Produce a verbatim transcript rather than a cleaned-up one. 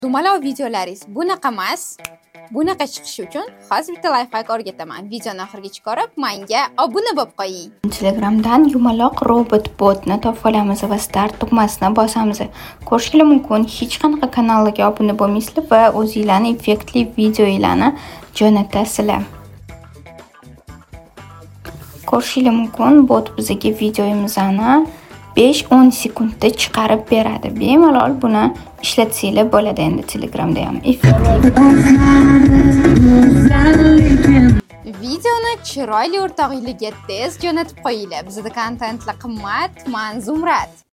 Dumaloq videolaringiz bunaqa emas. Bunaqa chiqishi uchun hozir bitta lifehack o'rgataman. Videoni oxirigacha ko'rib, menga obuna bo'lib qo'ying. Telegramdan yumaloq robot botni topib olamiz va start tugmasini bosamiz. Ko'rishingiz mumkin, hech qanaqa kanalga obuna bo'lmaysizlar va o'zingizlarning effektli videolarni jo'natasizlar. Ko'rishingiz mumkin, bot bizga videomizni besh o'n sekundda chiqarib beradi. Bemalol buni ishlatsanglar bo'ladi endi Telegramda ham effektli. Videoni chiroyli o'rtog'ingizga tez jo'natib qo'yinglar. Bizda kontentlar qimmat, men Zumrad.